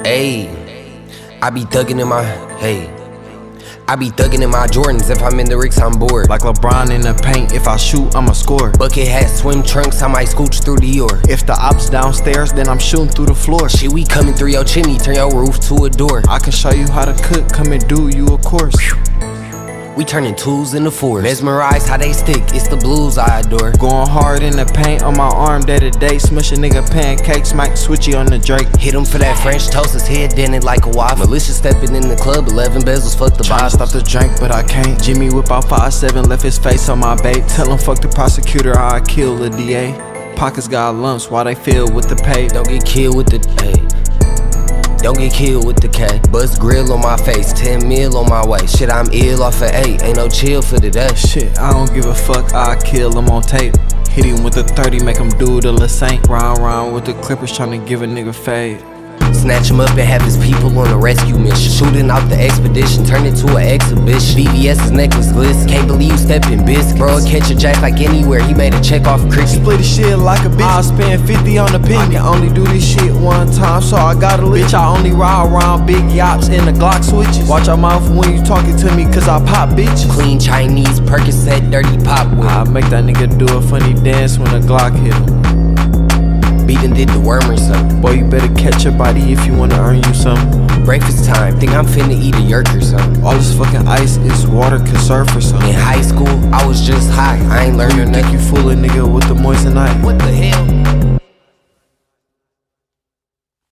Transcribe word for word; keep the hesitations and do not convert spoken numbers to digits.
Ayy, I be thuggin' in my, hey I be thuggin' in my Jordans. If I'm in the Ricks, I'm bored. Like LeBron in the paint, if I shoot, I'ma score. Bucket hat, swim trunks, I might scooch through the door. If the ops downstairs, then I'm shooting through the floor. Shit, we coming through your chimney, turn your roof to a door. I can show you how to cook, come and do you a course. We turning tools into force. Mesmerize how they stick, it's the blues I adore. Going hard in the paint on my arm day to day. Smush a nigga pancakes, Mike Switchy on the Drake. Hit him for that French toast, his head dented like a waffle. Militia stepping in the club, eleven bezels, fuck the Tryna stop the drink, but I can't. Jimmy whip out five seven, left his face on my bait. Tell him fuck the prosecutor, I kill the D A. Pockets got lumps, why they filled with the pay? Don't get killed with the, hey. Don't get killed with the K. Bust grill on my face, ten mil on my way. Shit, I'm ill off of eight, ain't no chill for today. Shit, I don't give a fuck, I kill him on tape. Hit him with a thirty, make him do the La Saint. Round round with the clippers, tryna give a nigga fade. Snatch him up and have his people on a rescue mission. Shooting out the expedition, turn it to an exhibition. V V S's necklace glisten, can't believe you stepping biscuits. Bro, catch a jack like anywhere, he made a check off cricket. Split the shit like a bitch, I'll spend fifty on the pin. I can only do this shit one time, so I gotta live. Bitch, I only ride around big yachts in the Glock switches. Watch your mouth when you talking to me, cause I pop bitches. Clean Chinese, Percocet, dirty pop with I make that nigga do a funny dance when the Glock hit him. Beatin' did the worm or something. Boy, you better catch your body if you wanna earn you something. Breakfast time, think I'm finna eat a yerk or something. All this fucking ice is water, can surf or something. In high school, I was just high, I ain't learning nothing. nothing. You fool a nigga with the moissanite. What the hell?